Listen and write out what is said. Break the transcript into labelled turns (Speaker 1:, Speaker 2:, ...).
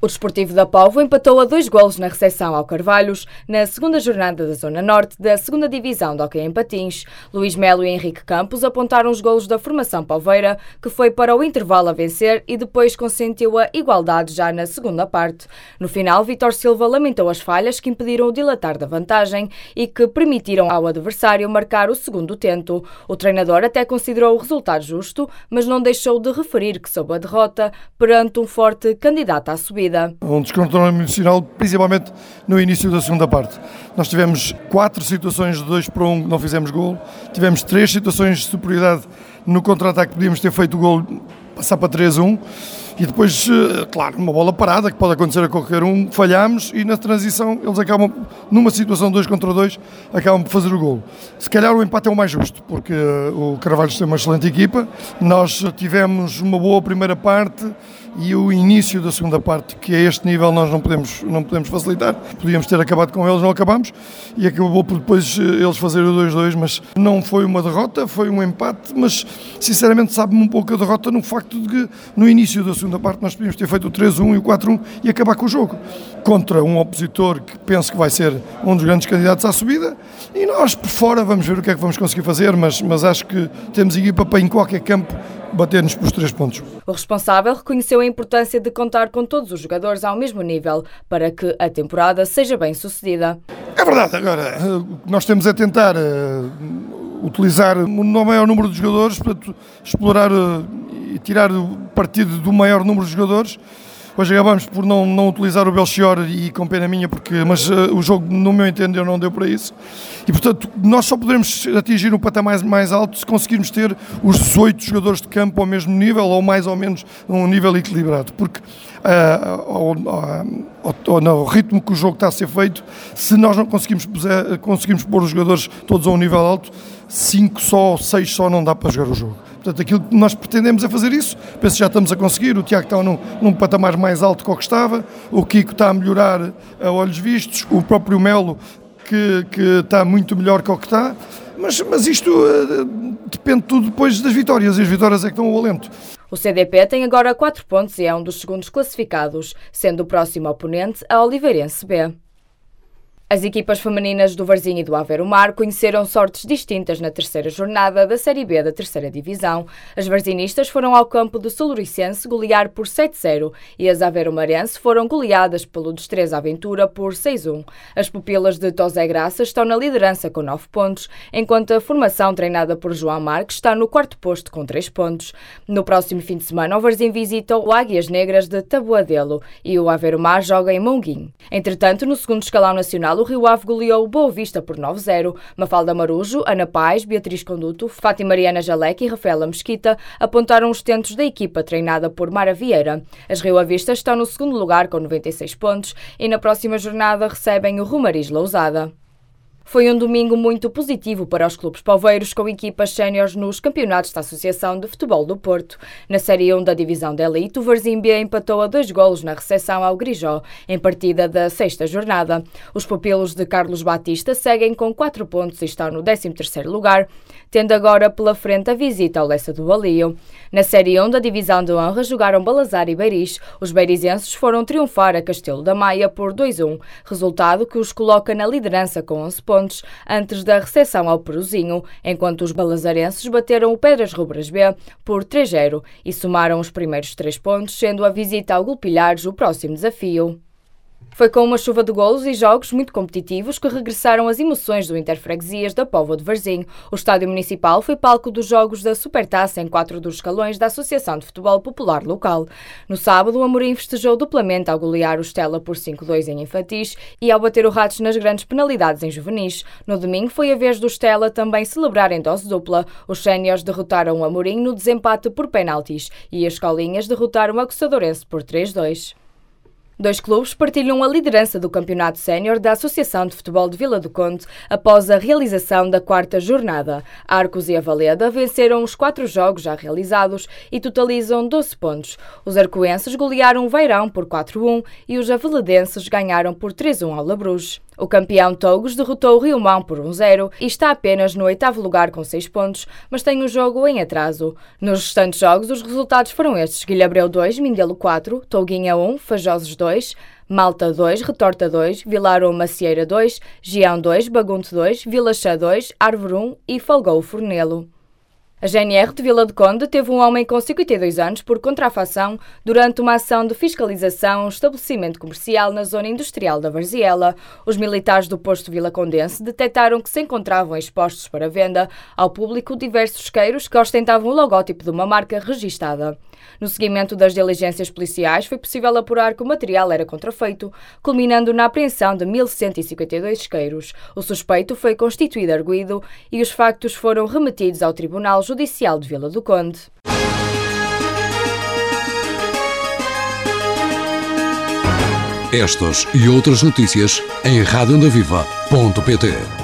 Speaker 1: O Desportivo da Póvoa empatou a 2 golos na recepção ao Carvalhos, na segunda jornada da Zona Norte da 2ª Divisão de Hóquei em Patins. Luís Melo e Henrique Campos apontaram os golos da formação poveira, que foi para o intervalo a vencer e depois consentiu a igualdade já na segunda parte. No final, Vítor Silva lamentou as falhas que impediram o dilatar da vantagem e que permitiram ao adversário marcar o segundo tento. O treinador até considerou o resultado justo, mas não deixou de referir que soube a derrota perante um forte candidato à subida.
Speaker 2: Um descontrole emocional, principalmente no início da segunda parte. Nós tivemos 4 situações de 2-1 que não fizemos golo, tivemos 3 situações de superioridade no contra-ataque, podíamos ter feito o golo, passar para 3-1, e depois, claro, uma bola parada, que pode acontecer a qualquer um, falhámos e na transição eles acabam, numa situação 2 contra 2, acabam por fazer o golo. Se calhar o empate é o mais justo, porque o Carvalhos tem uma excelente equipa, nós tivemos uma boa primeira parte e o início da segunda parte, que a este nível nós não podemos facilitar. Podíamos ter acabado com eles, não acabamos, e acabou por depois eles fazerem o 2-2, mas não foi uma derrota, foi um empate, mas sinceramente sabe-me um pouco a derrota no facto de que no início da segunda parte nós podíamos ter feito o 3-1 e o 4-1 e acabar com o jogo. Contra um opositor que penso que vai ser um dos grandes candidatos à subida, e nós por fora vamos ver o que é que vamos conseguir fazer, mas acho que temos equipa para em qualquer campo bater-nos pelos 3 pontos.
Speaker 1: O responsável reconheceu a importância de contar com todos os jogadores ao mesmo nível para que a temporada seja bem sucedida.
Speaker 2: É verdade, agora o que nós temos é tentar utilizar o maior número de jogadores para explorar e tirar partido do maior número de jogadores. Hoje acabamos por não utilizar o Belchior e com pena minha, mas o jogo, no meu entender, não deu para isso. E, portanto, nós só poderemos atingir um patamar mais alto se conseguirmos ter os 18 jogadores de campo ao mesmo nível ou mais ou menos um nível equilibrado. Porque no ritmo que o jogo está a ser feito, se nós não conseguimos pôr os jogadores todos a um nível alto, 5 só, 6 só não dá para jogar o jogo. Portanto, aquilo que nós pretendemos é fazer isso. Penso que já estamos a conseguir. O Tiago está num patamar mais alto que o que estava. O Kiko está a melhorar a olhos vistos. O próprio Melo, que está muito melhor que o que está. Mas isto depende tudo depois das vitórias. E as vitórias é que dão o alento.
Speaker 1: O CDP tem agora 4 pontos e é um dos segundos classificados, sendo o próximo oponente a Oliveirense B. As equipas femininas do Varzim e do Aveiro Mar conheceram sortes distintas na 3ª jornada da Série B da 3ª Divisão. As varzinistas foram ao campo do Soluricense golear por 7-0 e as aveiro-marense foram goleadas pelo Destreza Aventura por 6-1. As pupilas de Tosé Graça estão na liderança com 9 pontos, enquanto a formação treinada por João Marques está no 4º posto com 3 pontos. No próximo fim de semana, o Varzim visita o Águias Negras de Taboadelo e o Aveiro Mar joga em Monguinho. Entretanto, no 2º escalão nacional, o Rio Ave goleou o Boa Vista por 9-0. Mafalda Marujo, Ana Paz, Beatriz Conduto, Fátima Mariana Jaleque e Rafaela Mesquita apontaram os tentos da equipa treinada por Mara Vieira. As rioavistas estão no 2º lugar com 96 pontos e na próxima jornada recebem o Romariz Lousada. Foi um domingo muito positivo para os clubes poveiros com equipas séniores nos campeonatos da Associação de Futebol do Porto. Na Série 1 da Divisão de Elite, o Varzim B empatou a 2 golos na recepção ao Grijó, em partida da 6ª jornada. Os pupilos de Carlos Batista seguem com 4 pontos e estão no 13º lugar, tendo agora pela frente a visita ao Lessa do Balio. Na Série 1 da Divisão de Honra jogaram Balazar e Beiris. Os beirizenses foram triunfar a Castelo da Maia por 2-1, resultado que os coloca na liderança com 11 pontos, antes da recepção ao Peruzinho, enquanto os balazarenses bateram o Pedras Rubras B por 3-0 e somaram os primeiros 3 pontos, sendo a visita ao Gulpilhares o próximo desafio. Foi com uma chuva de golos e jogos muito competitivos que regressaram as emoções do Interfreguesias da Póvoa de Varzim. O Estádio Municipal foi palco dos jogos da Supertaça em 4 dos escalões da Associação de Futebol Popular Local. No sábado, o Amorim festejou duplamente ao golear o Estela por 5-2 em infantis e ao bater o Ratos nas grandes penalidades em juvenis. No domingo foi a vez do Estela também celebrar em dose dupla. Os séniores derrotaram o Amorim no desempate por penaltis e as escolinhas derrotaram a Coçadorense por 3-2. 2 clubes partilham a liderança do Campeonato Sénior da Associação de Futebol de Vila do Conde após a realização da 4ª jornada. Arcos e a Valeda venceram os 4 jogos já realizados e totalizam 12 pontos. Os arcoenses golearam o Veirão por 4-1 e os aveledenses ganharam por 3-1 ao Labrouge. O campeão Togos derrotou o Riomão por 1-0 e está apenas no 8º lugar com 6 pontos, mas tem o jogo em atraso. Nos restantes jogos, os resultados foram estes: Guilhabreu 2, Mindelo 4, Touguinha 1, Fajosos 2, 2, Malta 2, Retorta 2, Vilarão Macieira 2, Gião 2, Bagunte 2, Vila Chá 2, Árvore 1 e Folgou Fornelo. A GNR de Vila do Conde teve um homem com 52 anos por contrafação durante uma ação de fiscalização a um estabelecimento comercial na zona industrial da Varziela. Os militares do posto vilacondense detectaram que se encontravam expostos para venda ao público diversos isqueiros que ostentavam o logótipo de uma marca registada. No seguimento das diligências policiais, foi possível apurar que o material era contrafeito, culminando na apreensão de 1.152 isqueiros. O suspeito foi constituído arguido e os factos foram remetidos ao Tribunal Judicial de Vila do Conde.
Speaker 3: Estas e outras notícias em radioondaviva.pt.